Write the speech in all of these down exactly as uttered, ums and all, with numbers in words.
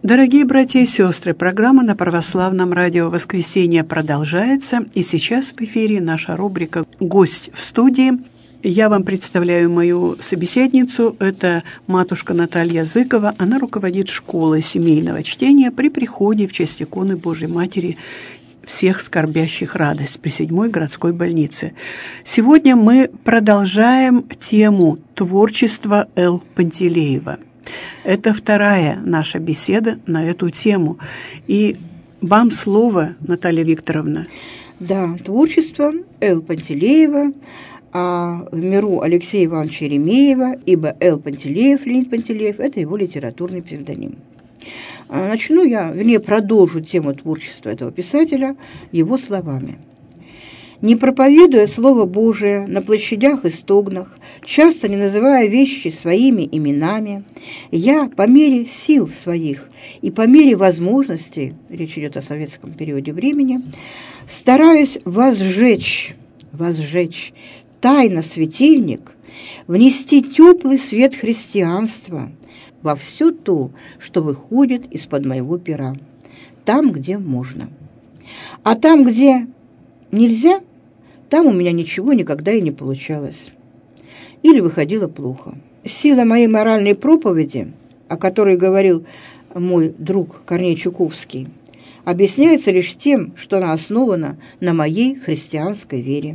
Дорогие братья и сестры, программа на православном радио «Воскресенье» продолжается, и сейчас в эфире наша рубрика «Гость в студии». Я вам представляю мою собеседницу, это матушка Наталья Зыкова. Она руководит школой семейного чтения при приходе в честь иконы Божьей Матери всех скорбящих радость при седьмой городской больнице. Сегодня мы продолжаем тему творчества Л. Пантелеева. Это вторая наша беседа на эту тему. И вам слово, Наталья Викторовна. Да, творчество Л. Пантелеева, а в миру Алексея Ивановича Еремеева, ибо Л. Пантелеев, Леонид Пантелеев – это его литературный псевдоним. Начну я, вернее, продолжу тему творчества этого писателя его словами. «Не проповедуя Слово Божие на площадях и стогнах, часто не называя вещи своими именами, я по мере сил своих и по мере возможностей, речь идет о советском периоде времени, стараюсь возжечь, возжечь тайно светильник, внести теплый свет христианства во все то, что выходит из-под моего пера, там, где можно. А там, где нельзя, там у меня ничего никогда и не получалось. Или выходило плохо. Сила моей моральной проповеди, о которой говорил мой друг Корней Чуковский, объясняется лишь тем, что она основана на моей христианской вере.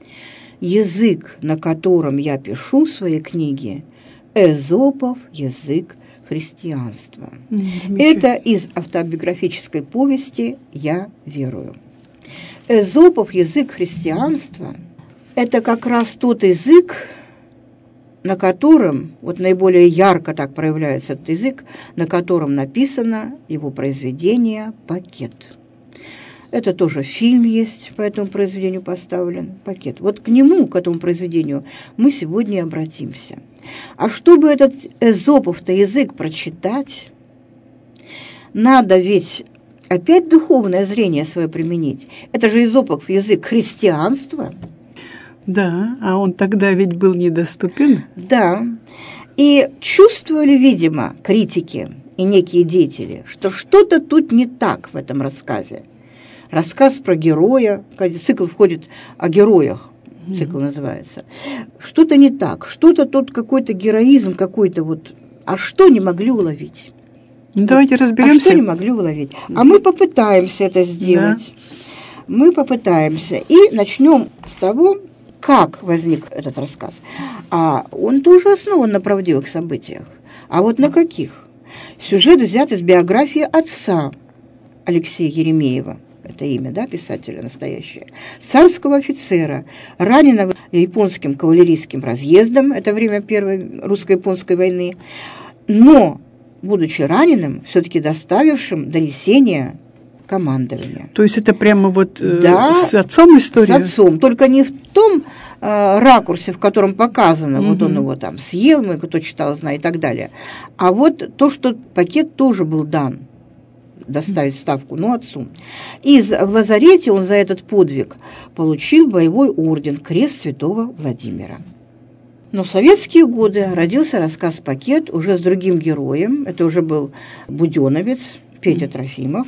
Язык, на котором я пишу свои книги, Эзопов язык христианства. Это из автобиографической повести «Я верую». Эзопов язык христианства – это как раз тот язык, на котором, вот наиболее ярко так проявляется этот язык, на котором написано его произведение «Пакет». Это тоже фильм есть, по этому произведению поставлен «Пакет». Вот к нему, к этому произведению, мы сегодня и обратимся. А чтобы этот эзопов-то язык прочитать, надо ведь опять духовное зрение свое применить. Это же эзопов язык христианства. Да, а он тогда ведь был недоступен. Да, и чувствовали, видимо, критики и некие деятели, что что-то тут не так в этом рассказе. Рассказ про героя, цикл входит о героях, цикл называется. Что-то не так, что-то тут какой-то героизм какой-то вот, а что не могли уловить? Ну, давайте разберемся. А что не могли уловить? А мы попытаемся это сделать. Да. Мы попытаемся. И начнем с того, как возник этот рассказ. А он тоже основан на правдивых событиях. А вот на каких? Сюжет взят из биографии отца Алексея Еремеева. Это имя, да, писателя настоящее. Царского офицера, раненого японским кавалерийским разъездом, это время Первой русско-японской войны, но, будучи раненым, все-таки доставившим донесение командования. То есть это прямо вот э, да, с отцом история? С отцом, только не в том э, ракурсе, в котором показано, угу. Вот он его там съел, мы кто читал, знает и так далее. А вот то, что пакет тоже был дан, доставить ставку, но отцу. И в лазарете он за этот подвиг получил боевой орден, крест святого Владимира. Но в советские годы родился рассказ «Пакет» уже с другим героем. Это уже был буденовец Петя Трофимов.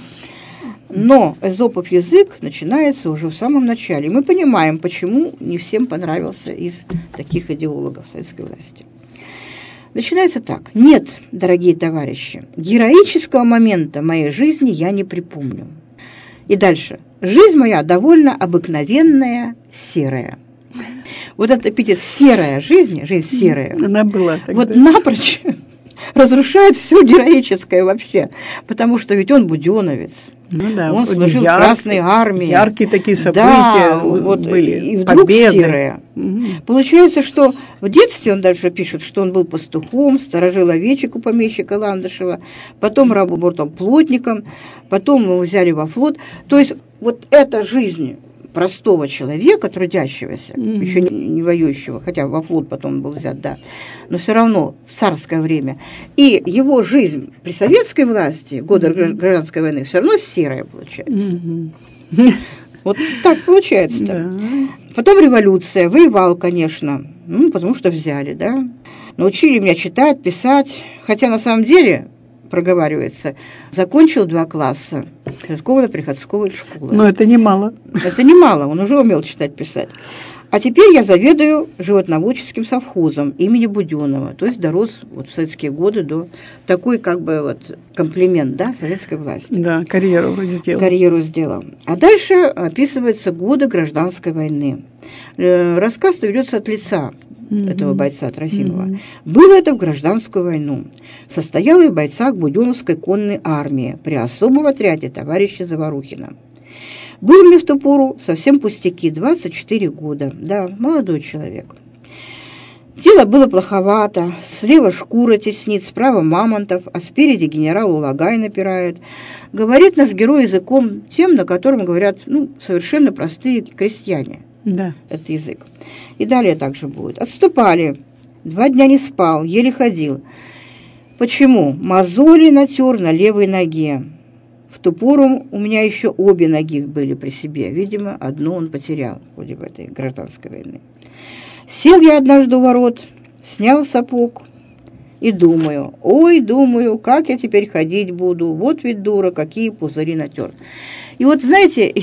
Но эзопов язык начинается уже в самом начале. Мы понимаем, почему не всем понравился из таких идеологов советской власти. Начинается так. Нет, дорогие товарищи, героического момента моей жизни я не припомню. И дальше. Жизнь моя довольно обыкновенная, серая. Вот этот эпитет «серая жизнь», жизнь серая, она была тогда. Вот напрочь разрушает все героическое вообще, потому что ведь он буденовец. Ну, да, он служил яркий, в Красной армии. Яркие такие события да, вот, были. И вдруг победы. Серое. Угу. Получается, что в детстве, он дальше пишет, что он был пастухом, сторожил овечек у помещика Ландышева, потом работал плотником, потом его взяли во флот. То есть вот эта жизнь простого человека, трудящегося, mm-hmm. еще не, не воюющего, хотя во флот потом он был взят, да, но все равно в царское время. И его жизнь при советской власти, годы mm-hmm. гражданской войны, все равно серая получается. Mm-hmm. Вот так получается. Да. Потом революция, воевал, конечно, ну, потому что взяли, да. Научили меня читать, писать, хотя на самом деле проговаривается. Закончил два класса приходсковой школы. Но это немало. Это немало, он уже умел читать, писать. А теперь я заведую животноводческим совхозом имени Будённого, то есть дорос вот в советские годы до такой как бы вот комплимент, да, советской власти. Да, карьеру вроде сделал. Карьеру сделал. А дальше описываются годы гражданской войны. Рассказ ведется от лица mm-hmm. этого бойца Трофимова. Mm-hmm. Было это в гражданскую войну. Состояло в бойцах Будённовской конной армии при особом отряде товарища Заворухина. Был мне в ту пору совсем пустяки, двадцать четыре года. Да, молодой человек. Дело было плоховато. Слева шкура теснит, справа Мамонтов, а спереди генерал Улагай напирает. Говорит наш герой языком тем, на котором говорят ну, совершенно простые крестьяне. Да. Этот язык. И далее также будет. Отступали. Два дня не спал, еле ходил. Почему? Мозоли натер на левой ноге. В ту пору у меня еще обе ноги были при себе. Видимо, одну он потерял в ходе этой гражданской войны. Сел я однажды у ворот, снял сапог и думаю, ой, думаю, как я теперь ходить буду. Вот ведь дура, какие пузыри натер. И вот, знаете,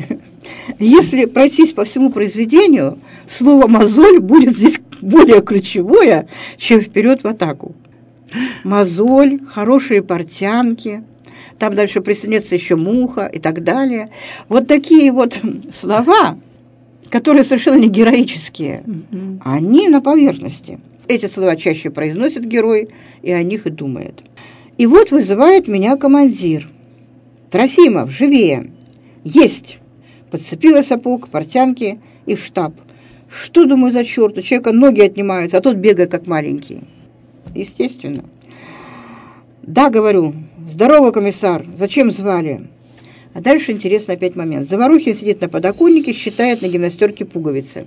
если пройтись по всему произведению, слово «мозоль» будет здесь более ключевое, чем «вперед в атаку». Мозоль, хорошие портянки, там дальше присоединится еще муха и так далее. Вот такие вот слова, которые совершенно не героические, mm-hmm. они на поверхности. Эти слова чаще произносит герой, и о них и думает. И вот вызывает меня командир. Трофимов, живее! Есть! Подцепила сапог, портянки и в штаб. Что, думаю, за черт? У человека ноги отнимаются, а тот бегает, как маленький. Естественно. Да, говорю, здорово, комиссар, зачем звали? А дальше интересный опять момент. Заворухин сидит на подоконнике, считает на гимнастерке пуговицы.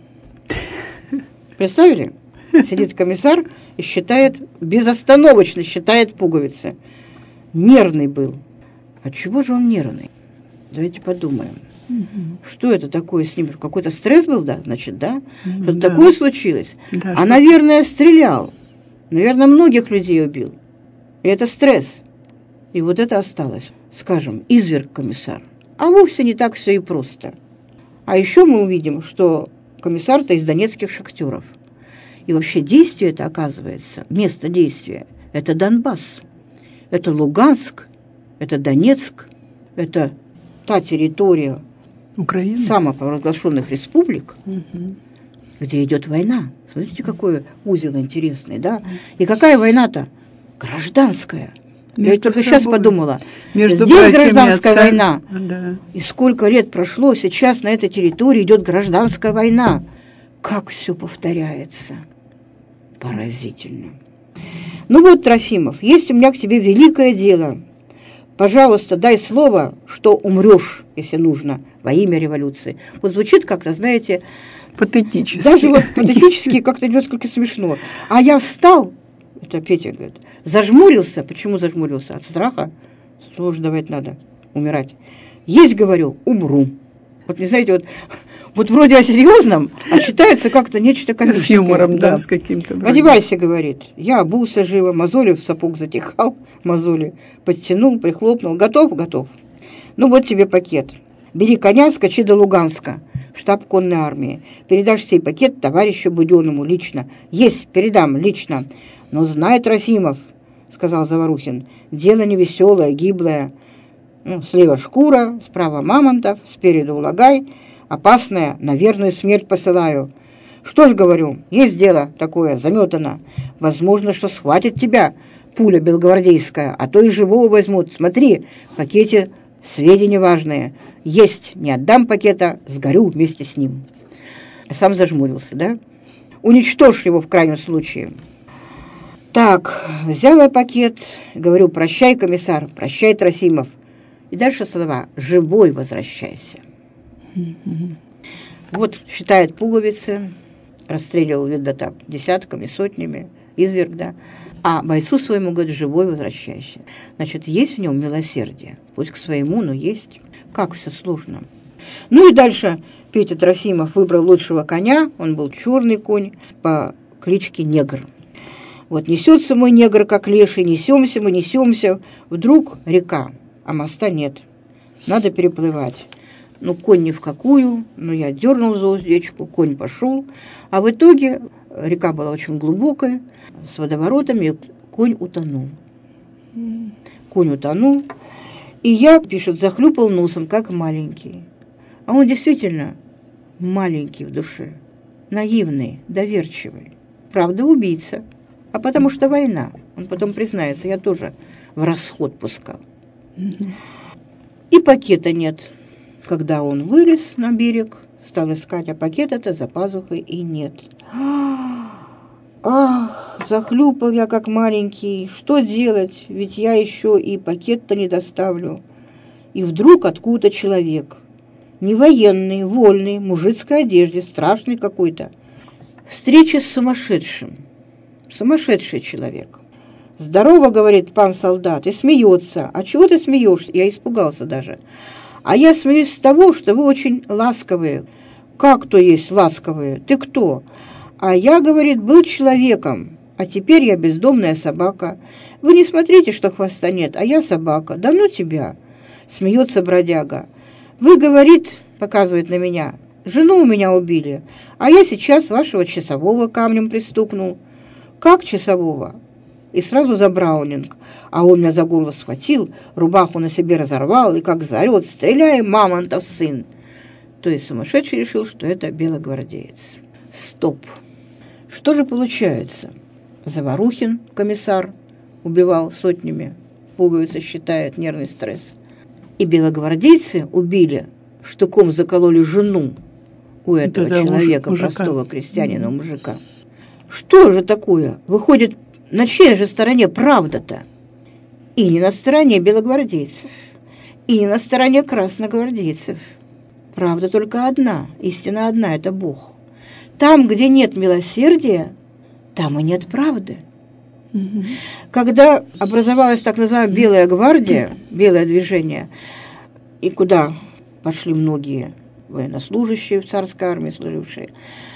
Представили? Сидит комиссар и считает, безостановочно считает пуговицы. Нервный был. А чего же он нервный? Давайте подумаем. Угу. Что это такое с ним? Какой-то стресс был, да? Значит, да? Что-то да. такое случилось. Да, а, что... наверное, стрелял. Наверное, многих людей убил. И это стресс. И вот это осталось. Скажем, изверг комиссар. А вовсе не так все и просто. А еще мы увидим, что комиссар-то из донецких шахтеров. И вообще действие это, оказывается, место действия, это Донбасс, это Луганск, это Донецк, это та территория Украины, самопровозглашенных республик, угу. где идет война. Смотрите, какой узел интересный, да? И какая война-то? Гражданская. Между Я только собой. Сейчас подумала. Между Здесь гражданская отца... война. Да. И сколько лет прошло, сейчас на этой территории идет гражданская война. Как все повторяется. Поразительно. Ну вот, Трофимов, есть у меня к тебе великое дело. Пожалуйста, дай слово, что умрешь, если нужно, во имя революции. Вот звучит как-то, знаете... Патетически. Даже вот патетически как-то несколько смешно. А я встал, это Петя говорит, зажмурился. Почему зажмурился? От страха? Тоже давать надо умирать. Есть, говорю, умру. Вот не знаете, вот, вот вроде о серьезном, а читается как-то нечто комическое. С юмором, да, да с каким-то. Вроде. Одевайся, говорит. Я обулся живо, мозоли в сапог затихал, мозоли подтянул, прихлопнул. Готов? Готов. Ну вот тебе пакет. Бери коня, скачи до Луганска, штаб конной армии. Передашь сей пакет товарищу Будённому лично. Есть, передам лично. Но знай, Трофимов, сказал Заворухин, дело невеселое, гиблое. Ну, слева шкура, справа Мамонтов, спереду Улагай. Опасное, на верную смерть посылаю. Что ж, говорю, есть дело такое, заметано. Возможно, что схватит тебя пуля белогвардейская, а то и живого возьмут. Смотри, в пакете сведения важные. Есть, не отдам пакета, сгорю вместе с ним. Сам зажмурился, да? Уничтожь его в крайнем случае. Так, взял я пакет, говорю, прощай, комиссар, прощай, Трофимов. И дальше слова, живой возвращайся. Mm-hmm. Вот считает пуговицы, расстреливал, видно, так, десятками, сотнями, изверг, да. А бойцу своему говорит, живой возвращайся. Значит, есть в нем милосердие, пусть к своему, но есть. Как все сложно. Ну и дальше Петя Трофимов выбрал лучшего коня, он был черный конь по кличке Негр. Вот несется мой негр, как леший, несемся мы, несемся. Вдруг река, а моста нет. Надо переплывать. Ну, конь ни в какую, но я дернул за уздечку, конь пошел. А в итоге река была очень глубокая, с водоворотами, и конь утонул. Конь утонул, и я, пишет, захлюпал носом, как маленький. А он действительно маленький в душе, наивный, доверчивый. Правда, убийца. А потому что война. Он потом признается, я тоже в расход пускал. И пакета нет. Когда он вылез на берег, стал искать, а пакета-то за пазухой и нет. Ах, захлюпал я как маленький. Что делать? Ведь я еще и пакет-то не доставлю. И вдруг откуда-то человек. Не военный, вольный, в мужицкой одежде, страшный какой-то. Встреча с сумасшедшим. Сумасшедший человек. «Здорово, — говорит пан солдат, — и смеется. А чего ты смеешься?» Я испугался даже. «А я смеюсь с того, что вы очень ласковые». «Как то есть ласковые? Ты кто?» «А я, — говорит, — был человеком, а теперь я бездомная собака. Вы не смотрите, что хвоста нет, а я собака. Да ну тебя!» Смеется бродяга. «Вы, — говорит, — показывает на меня, — жену у меня убили, а я сейчас вашего часового камнем пристукнул». «Как часового?» И сразу за Браунинг. А он меня за горло схватил, рубаху на себе разорвал и как заорет: «Стреляй, мамонтов сын!» То есть сумасшедший решил, что это белогвардеец. Стоп. Что же получается? Заварухин, комиссар, убивал сотнями, пуговицы считает, нервный стресс. И белогвардейцы убили, штыком закололи жену у этого да, человека, мужик, простого мужика. крестьянина, mm-hmm. мужика. Что же такое? Выходит, на чьей же стороне правда-то? И не на стороне белогвардейцев, и не на стороне красногвардейцев. Правда только одна, истина одна – это Бог. Там, где нет милосердия, там и нет правды. Mm-hmm. Когда образовалась так называемая Белая гвардия, Белое движение, и куда пошли многие военнослужащие в царской армии служившие,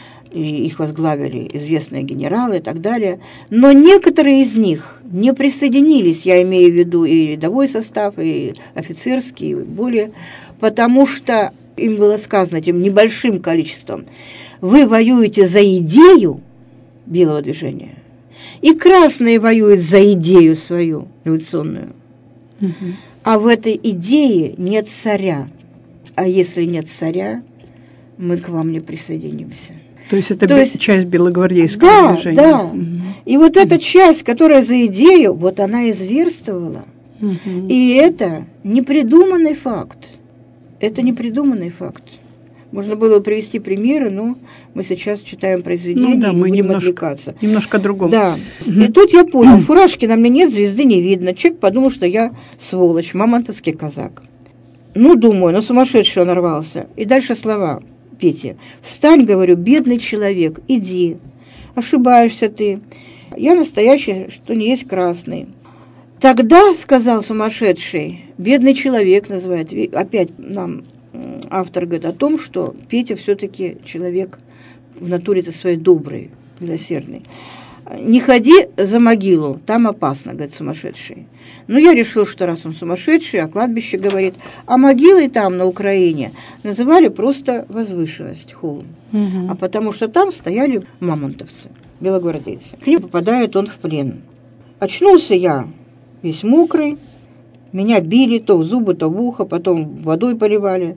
и их возглавили известные генералы и так далее, но некоторые из них не присоединились, я имею в виду и рядовой состав, и офицерский, и более, потому что им было сказано этим небольшим количеством: вы воюете за идею Белого движения, и красные воюют за идею свою революционную. Угу. А в этой идее нет царя. А если нет царя, мы к вам не присоединимся. То есть это То есть, часть белогвардейского да, движения. Да, угу. И вот эта часть, которая за идею, вот она изверствовала. Угу. И это непридуманный факт. Это непридуманный факт. Можно было привести примеры, но мы сейчас читаем произведения, ну, да, мы и будем немножко, отвлекаться. Немножко другом. Да. Угу. И тут я понял, фуражки на мне нет, звезды не видно. Человек подумал, что я сволочь, мамонтовский казак. Ну, думаю, на сумасшедшего нарвался. И дальше слова Пети. «Встань, — говорю, — бедный человек, иди. Ошибаешься ты. Я настоящий, что не есть красный». Тогда, — сказал сумасшедший, — бедный человек называет. Опять нам автор говорит о том, что Петя все-таки человек в натуре-то своей добрый, милосердный. «Не ходи за могилу, там опасно, — говорит сумасшедший». Но я решил, что раз он сумасшедший, а кладбище говорит, а могилы там, на Украине, называли просто возвышенность, холм. Угу. А потому что там стояли мамонтовцы, белогвардейцы. К ним попадает он в плен. Очнулся я весь мокрый, меня били то в зубы, то в ухо, потом водой поливали.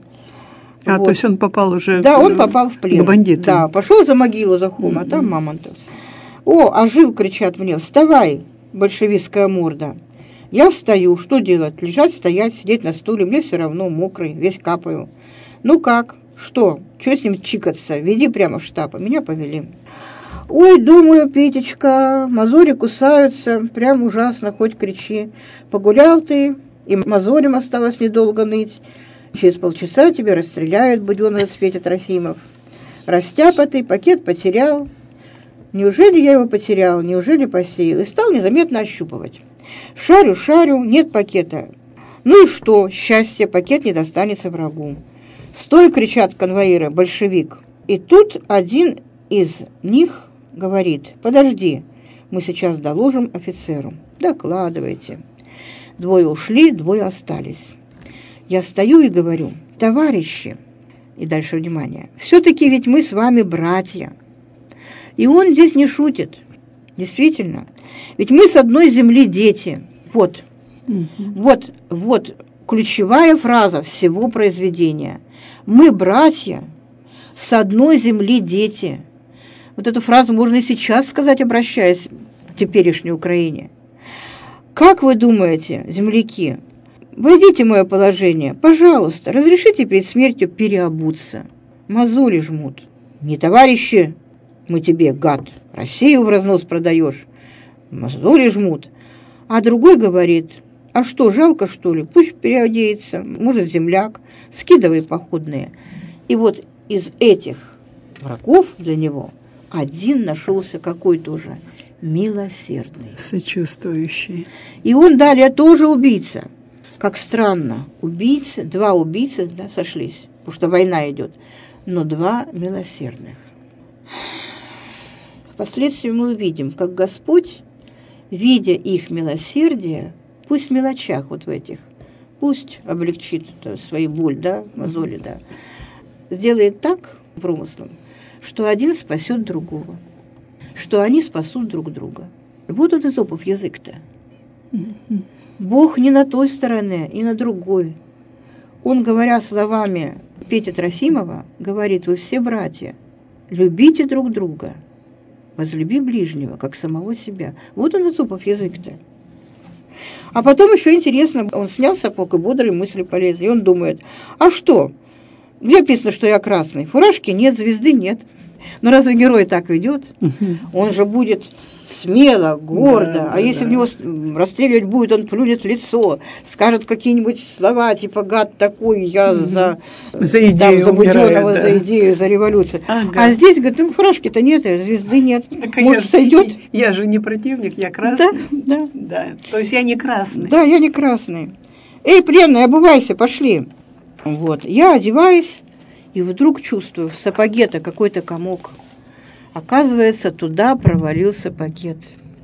А, вот. То есть он попал уже да, к, он попал в плен. К бандитам. Да, пошел за могилу, за холм, mm-hmm. а там мамонтовцы. «О, ожил!» — кричат мне. «Вставай, большевистская морда!» Я встаю, что делать? Лежать, стоять, сидеть на стуле, мне все равно, мокрый, весь капаю. «Ну как? Что? Что с ним чикаться? Веди прямо в штаб». Меня повели. «Ой, думаю, Петечка, мозоли кусаются, прям ужасно, хоть кричи. Погулял ты, и мозолям осталось недолго ныть. Через полчаса тебя расстреляют, Будёнов Петя Трофимов. Растяпатый, пакет потерял. Неужели я его потерял, неужели посеял?» И стал незаметно ощупывать. Шарю, шарю, нет пакета. Ну и что, счастье, пакет не достанется врагу. «Стой!» — кричат конвоиры, большевик. И тут один из них говорит: «Подожди, Мы сейчас доложим офицеру. Докладывайте. Двое ушли, двое остались. Я стою и говорю: товарищи, и дальше внимание, все-таки ведь мы с вами братья. И он здесь не шутит. Действительно. Ведь мы с одной земли дети. Вот. Угу. Вот, вот ключевая фраза всего произведения. Мы братья, с одной земли дети. Вот эту фразу можно и сейчас сказать, обращаясь к теперешней Украине. Как вы думаете, земляки, войдите в мое положение, пожалуйста, разрешите перед смертью переобуться. Мозоли жмут. Не товарищи, мы тебе, гад, Россию в разнос продаешь. Мозоли жмут. А другой говорит: а что, жалко, что ли? Пусть переодеется, может, земляк, скидывай походные. И вот из этих врагов для него один нашелся какой-то уже милосердный, сочувствующий. И он далее тоже убийца. Как странно, убийцы, два убийцы, да, сошлись, потому что война идет, но два милосердных. Впоследствии мы увидим, как Господь, видя их милосердие, пусть в мелочах вот в этих, пусть облегчит свою боль, да, мозоли, да, сделает так промыслом, что один спасет другого, что они спасут друг друга. Вот он Эзопов язык-то. Бог не на той стороне, и на другой. Он, говоря словами Пети Трофимова, говорит: вы все братья, любите друг друга, возлюби ближнего, как самого себя. Вот он Эзопов язык-то. А потом еще интересно, он снял сапог, и бодрые мысли полезли. И он думает: а что? Где написано, что я красный? Фуражки нет, звезды нет. Но разве герой так ведет? Он же будет смело, гордо. Да, а да, если да. в него расстреливать будет, он плюнет в лицо, скажет какие-нибудь слова, типа: гад такой, я угу. за, за идею, там, за умирает, да. за идею, за революцию. Ага. А здесь, говорит, ну, фуражки-то нет, звезды нет. Так Может, я, сойдет? Я, я же не противник, я красный. Да, да. да. То есть я не красный. Да, я не красный. Эй, пленный, обувайся, пошли. Вот, я одеваюсь, и вдруг чувствую, в сапоге-то какой-то комок. Оказывается, туда провалился пакет.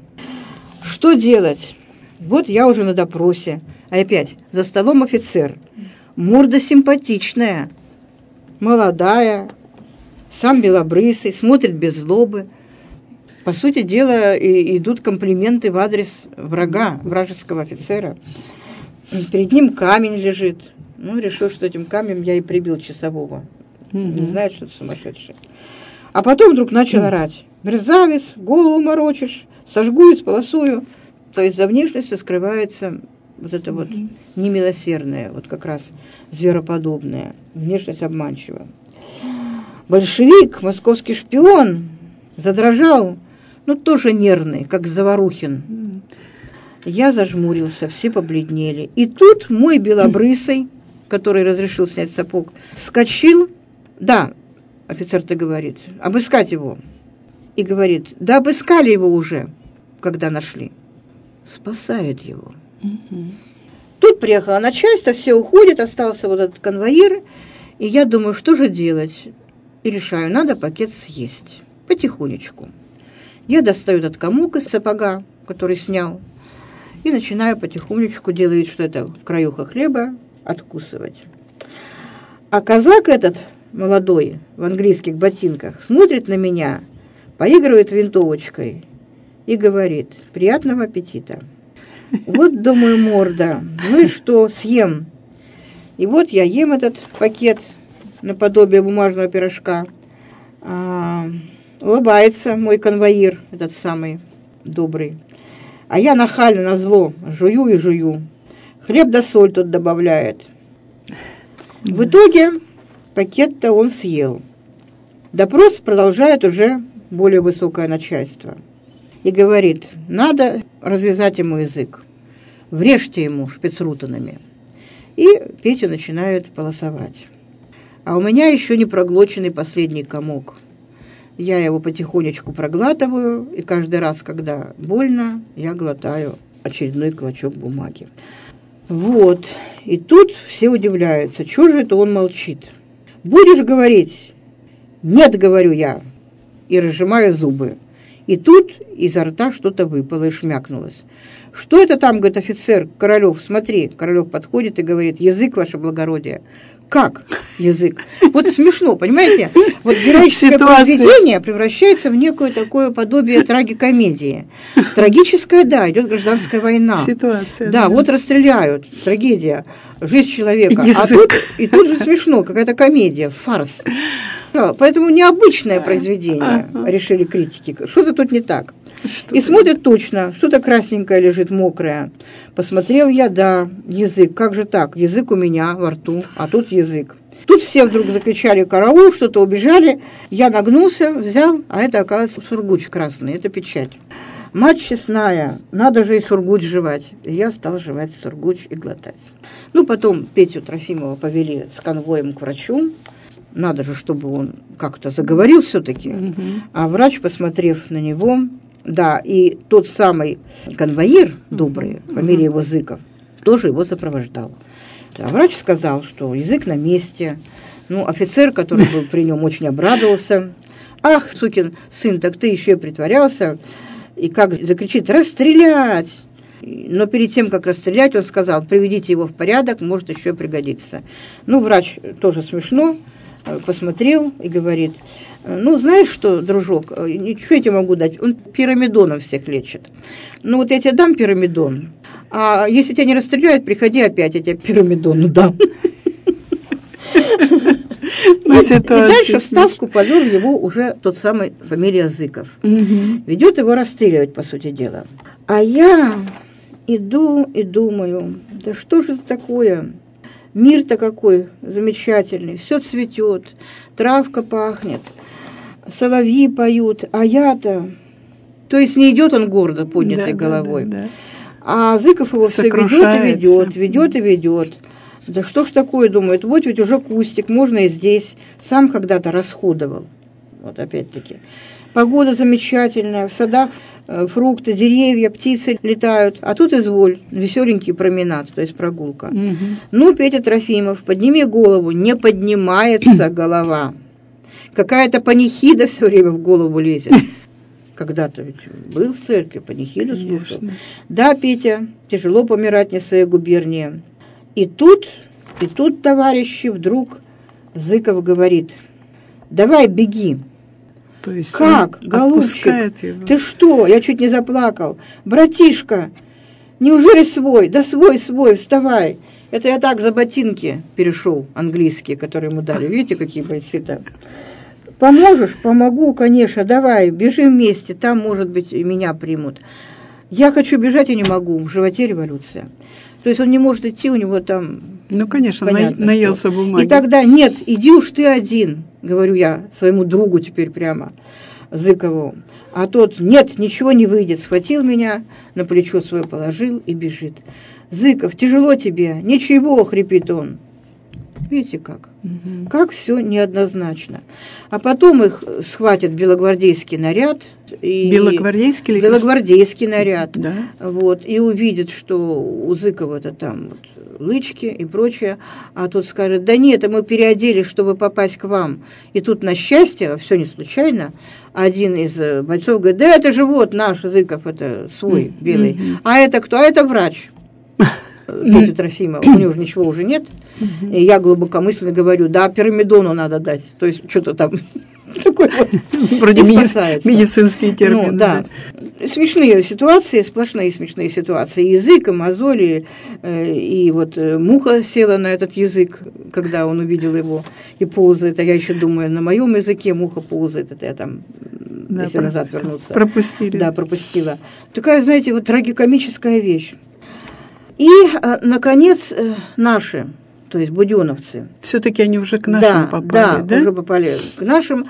Что делать? Вот я уже на допросе. А опять, за столом офицер. Морда симпатичная, молодая, сам белобрысый, смотрит без злобы. По сути дела, и идут комплименты в адрес врага, вражеского офицера. Перед ним камень лежит. Ну, решил, что этим камнем я и прибил часового. Mm-hmm. Не знает, что это сумасшедший. А потом вдруг начал орать: мерзавец, голову морочишь, сожгу и сполосую. То есть за внешностью скрывается вот это вот немилосердное, вот как раз звероподобное, внешность обманчива. Большевик, московский шпион, задрожал, ну тоже нервный, как Заварухин. Я зажмурился, все побледнели. И тут мой белобрысый, который разрешил снять сапог, вскочил. Да, офицер-то говорит: обыскать его. И говорит: да обыскали его уже, когда нашли. Спасает его. Угу. Тут приехало начальство, все уходят, остался вот этот конвоир. И я думаю, что же делать? И решаю, надо пакет съесть. Потихонечку. Я достаю этот комок из сапога, который снял, и начинаю потихонечку, делать, что это краюха хлеба, откусывать. А казак этот, молодой, в английских ботинках, смотрит на меня, поигрывает винтовочкой и говорит: приятного аппетита. Вот, думаю, морда, ну и что, съем. И вот я ем этот пакет наподобие бумажного пирожка. А, улыбается мой конвоир, этот самый добрый. А я нахально, назло, жую и жую. Хлеб да соль тут добавляет. В итоге пакет-то он съел. Допрос продолжает уже более высокое начальство. И говорит: надо развязать ему язык. Врежьте ему шпицрутанами. И Петю начинают полосовать. А у меня еще не проглоченный последний комок. Я его потихонечку проглатываю, и каждый раз, когда больно, я глотаю очередной клочок бумаги. Вот. И тут все удивляются, чего же это он молчит. Будешь говорить? Нет, говорю я. И разжимаю зубы. И тут изо рта что-то выпало и шмякнулось. «Что это там, — говорит офицер, — Королёв, смотри». Королёв подходит и говорит: «Язык, ваше благородие». Как язык? Вот смешно, понимаете? Вот героическое Ситуация. произведение превращается в некое такое подобие трагикомедии. Трагическая, да, идет гражданская война. Ситуация. Да, да, вот расстреляют, трагедия, жизнь человека. Язык. А тут, и тут же смешно, какая-то комедия, фарс. Поэтому необычное произведение, решили критики. Что-то тут не так. Что и смотрят точно, что-то красненькое лежит, мокрое. Посмотрел я, да, язык. Как же так? Язык у меня во рту, а тут язык. Тут все вдруг закричали «караул», что-то убежали. Я нагнулся, взял, а это, оказывается, сургуч красный, это печать. Мать честная, надо же и сургуч жевать. И я стал жевать сургуч и глотать. Ну, потом Петю Трофимова повели с конвоем к врачу. Надо же, чтобы он как-то заговорил все-таки. Угу. А врач, посмотрев на него... Да, и тот самый конвоир добрый, фамилия его Зыков, тоже его сопровождал. А врач сказал, что язык на месте. Ну, офицер, который был при нем, очень обрадовался. «Ах, сукин сын, так ты еще и притворялся!» И как закричит: «Расстрелять!» Но перед тем, как расстрелять, он сказал: «Приведите его в порядок, может еще и пригодится». Ну, врач тоже смешно посмотрел и говорит: «Ну, знаешь что, дружок, ничего я тебе могу дать, он пирамидоном всех лечит. Ну, вот я тебе дам пирамидон, а если тебя не расстреляют, приходи опять, я тебе пирамидон дам». И дальше в Ставку повел его уже тот самый фамилия Зыков. Ведет его расстреливать, по сути дела. А я иду и думаю: да что же это такое? Мир-то какой замечательный, все цветет, травка пахнет, соловьи поют, а я-то... То есть не идет он гордо поднятой да, головой, да, да, да. А Зыков его все ведет и ведет, ведет и ведет. Да что ж такое, думает, вот ведь уже кустик, можно и здесь. Сам когда-то расходовал. Вот опять-таки. Погода замечательная, в садах фрукты, деревья, птицы летают. А тут, изволь, веселенький променад, то есть прогулка. Угу. Ну, Петя Трофимов, подними голову. Не поднимается голова. Какая-то панихида все время в голову лезет. Когда-то ведь был в церкви, панихиду слушал. Да, Петя, тяжело помирать не в своей губернии. И тут, и тут, товарищи, вдруг Зыков говорит: давай беги. То есть как, голубчик, ты что? Я чуть не заплакал. Братишка, неужели свой? Да свой, свой, вставай. Это я так за ботинки перешел, английские, которые ему дали. Видите, какие бойцы-то? Поможешь? Помогу, конечно, давай, бежим вместе, там, может быть, и меня примут. Я хочу бежать и не могу, в животе революция. То есть он не может идти, у него там... Ну, конечно, понятно, наелся бумаги. И тогда нет, иди уж ты один, говорю я своему другу теперь прямо, Зыкову. А тот: нет, ничего не выйдет. Схватил меня, на плечо свое положил и бежит. Зыков, тяжело тебе? Ничего, хрипит он. Видите как? Угу. Как все неоднозначно. А потом их схватят белогвардейский наряд. И белогвардейский или белогвардейский наряд. Да. Вот, и увидят, что у Зыкова-то там вот лычки и прочее. А тот скажет: да нет, мы переоделись, чтобы попасть к вам. И тут, на счастье, все не случайно, один из бойцов говорит: да это же вот наш Зыков, это свой белый. Mm-hmm. А это кто? А это врач. Петя Трофимова, у него уже ничего уже нет. Uh-huh. И я глубокомысленно говорю: да, пирамидону надо дать. То есть что-то там такое вот. Вроде медицинские термины. Ну, да. Да. Смешные ситуации, сплошные смешные ситуации. Язык, и мозоли, и вот муха села на этот язык, когда он увидел его и ползает. А я еще думаю, на моем языке муха ползает. Это я там, да, если про- назад вернуться. Пропустили. Да, пропустила. Такая, знаете, вот трагикомическая вещь. И, наконец, наши, то есть буденовцы. Все-таки они уже к нашим да, попали, да? Да, уже попали к нашим.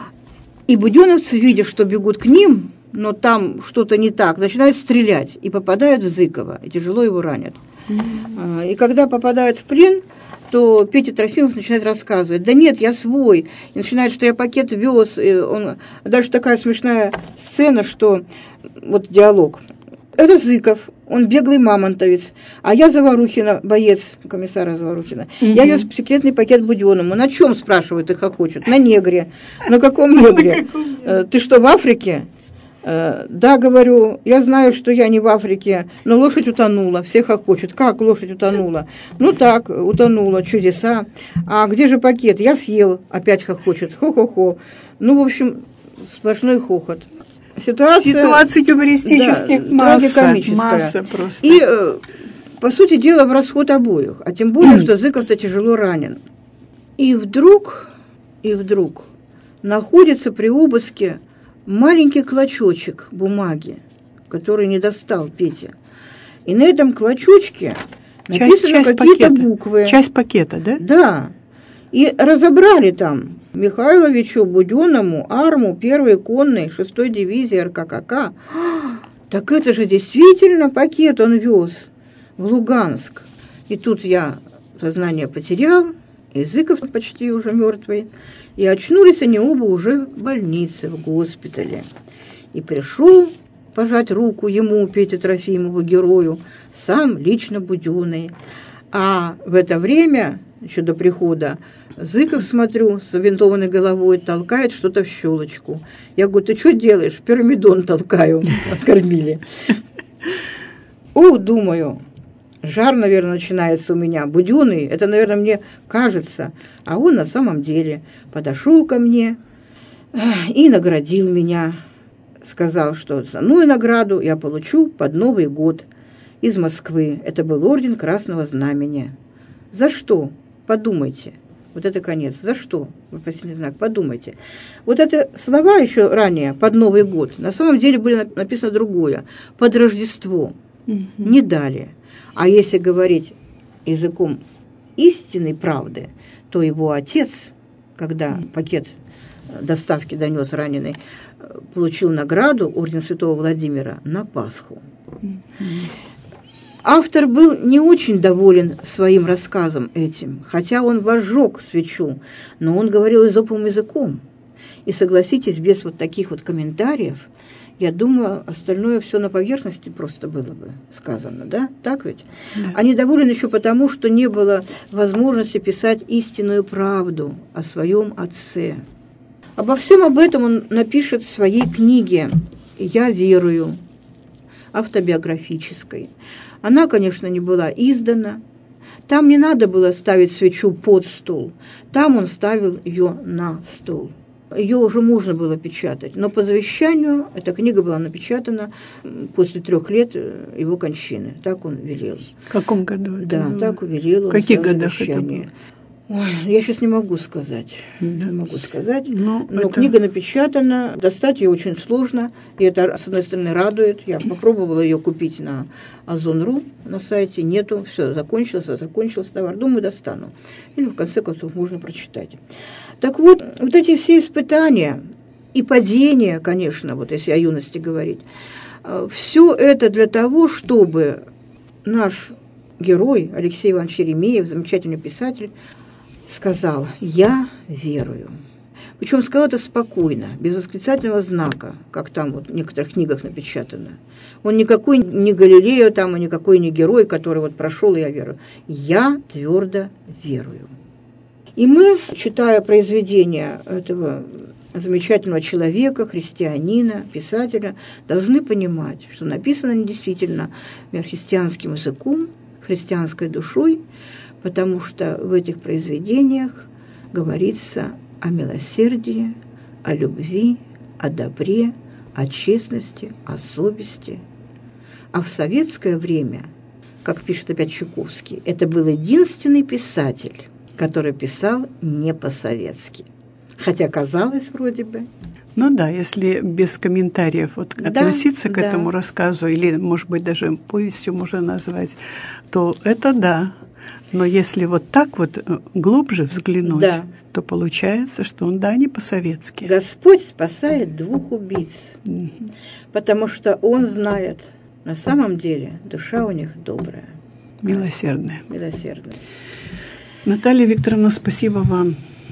И буденовцы, видя, что бегут к ним, но там что-то не так, начинают стрелять и попадают в Зыкова, и тяжело его ранят. Mm-hmm. И когда попадают в плен, то Петя Трофимов начинает рассказывать: да нет, я свой. И начинает, что я пакет вез. И он... Дальше такая смешная сцена, что вот диалог. Это Зыков, он беглый мамонтовец, а я Заварухина, боец комиссара Заварухина. Угу. Я вез секретный пакет Будённому. На чем, спрашивают, их охочут? На негре. На каком негре? Ты что, в Африке? Да, говорю, я знаю, что я не в Африке, но лошадь утонула, все хохочут. Как лошадь утонула? Ну так, утонула, чудеса. А где же пакет? Я съел, опять хохочет. Хо-хо-хо. Ну, в общем, сплошной хохот. Ситуация, Ситуация юмористических да, масса, масса просто. И, по сути дела, в расход обоих. А тем более, что Зыков-то тяжело ранен. И вдруг, и вдруг находится при обыске маленький клочочек бумаги, который не достал Петя. И на этом клочочке написаны какие-то буквы. Часть пакета, да? Да. И разобрали там Михайловичу Будённому, Арму, первой конной, шестой дивизии эр ка ка ка. Так это же действительно пакет он вез в Луганск. И тут я сознание потерял, и Зыков почти уже мертвый. И очнулись они оба уже в больнице, в госпитале. И пришел пожать руку ему, Пете Трофимову, герою, сам лично Будённый. А в это время, еще до прихода, Зыков, смотрю, с завинтованной головой толкает что-то в щелочку. Я говорю, ты что делаешь? Пирамидон толкаю. Откормили. О, думаю, жар, наверное, начинается у меня. Будённый, это, наверное, мне кажется. А он на самом деле подошел ко мне и наградил меня. Сказал, что основную награду я получу под Новый год из Москвы. Это был орден Красного Знамени. За что? Подумайте. Вот это конец. За что? Вопросительный знак. Подумайте. Вот это слова еще ранее, под Новый год, на самом деле были написано другое. Под Рождество. Mm-hmm. Не дали. А если говорить языком истинной правды, то его отец, когда mm-hmm. пакет доставки донес раненый, получил награду орден Святого Владимира на Пасху. Mm-hmm. Автор был не очень доволен своим рассказом этим, хотя он возжег свечу, но он говорил эзоповым языком. И согласитесь, без вот таких вот комментариев, я думаю, остальное все на поверхности просто было бы сказано, да? Так ведь? Да. А недоволен еще потому, что не было возможности писать истинную правду о своем отце. Обо всем об этом он напишет в своей книге «Я верую», автобиографической. Она, конечно, не была издана. Там не надо было ставить свечу под стол. Там он ставил ее на стол. Ее уже можно было печатать. Но по завещанию эта книга была напечатана после трех лет его кончины. Так он велел. В каком году? Да, это так велел он. В каких годах это было? Ой, я сейчас не могу сказать, да. не могу сказать, но, но это... книга напечатана, достать ее очень сложно, и это, с одной стороны, радует. Я попробовала ее купить на Озон точка ру на сайте, нету, все, закончился, закончился товар, думаю, достану. Или, в конце концов, можно прочитать. Так вот, вот эти все испытания и падения, конечно, вот если о юности говорить, все это для того, чтобы наш герой Алексей Иванович Еремеев, замечательный писатель, сказал: «Я верую». Причем сказал это спокойно, без восклицательного знака, как там вот в некоторых книгах напечатано. Он никакой не Галилео там, и никакой не герой, который вот прошел, и я верую. «Я твердо верую». И мы, читая произведения этого замечательного человека, христианина, писателя, должны понимать, что написано они действительно христианским языком, христианской душой, потому что в этих произведениях говорится о милосердии, о любви, о добре, о честности, о совести. А в советское время, как пишет опять Чуковский, это был единственный писатель, который писал не по-советски. Хотя казалось вроде бы. Ну да, если без комментариев вот да, относиться к да. этому рассказу, или, может быть, даже повестью можно назвать, то это да. Но если вот так вот глубже взглянуть, да. то получается, что он, да, не по-советски. Господь спасает двух убийц, mm-hmm. потому что Он знает, на самом деле душа у них добрая. Милосердная. Милосердная. Наталья Викторовна, спасибо вам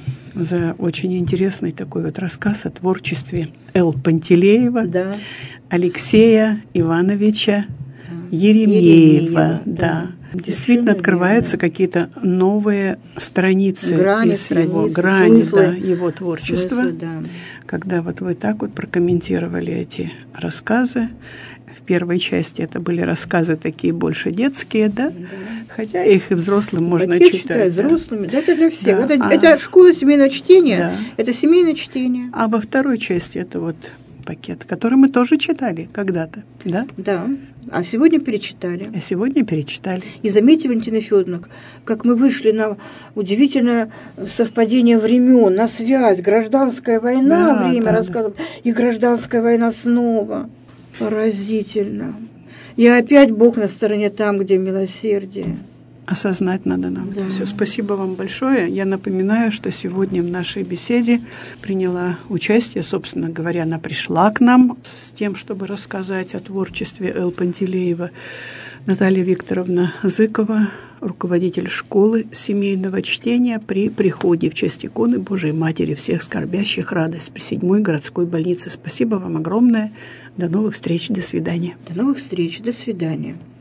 за очень интересный такой вот рассказ о творчестве Л. Пантелеева, да. Алексея Ивановича да. Еремеева. Еремеева да. да. Действительно открываются верно. Какие-то новые страницы грани, из страницы, его грани, смыслы, да, его творчества. Смыслы, да. Когда вот вы так вот прокомментировали эти рассказы. В первой части это были рассказы такие больше детские, да? Да. Хотя их и взрослым можно читать. читать. Да. Взрослыми, да, это для всех. Да. Это, А, это школа семейного чтения, да. это семейное чтение. А во второй части это вот пакет, который мы тоже читали когда-то, да? Да, а сегодня перечитали. А сегодня перечитали. И заметьте, Валентина Федоровна, как мы вышли на удивительное совпадение времен, на связь, гражданская война, да, время да, рассказов, да. И гражданская война снова. Поразительно. И опять Бог на стороне там, где милосердие. Осознать надо нам. Да. Все, спасибо вам большое. Я напоминаю, что сегодня в нашей беседе приняла участие, собственно говоря, она пришла к нам с тем, чтобы рассказать о творчестве Л. Пантелеева, Наталья Викторовна Зыкова, руководитель школы семейного чтения при приходе в честь иконы Божией Матери всех скорбящих радость при седьмой городской больнице. Спасибо вам огромное. До новых встреч. До свидания. До новых встреч. До свидания.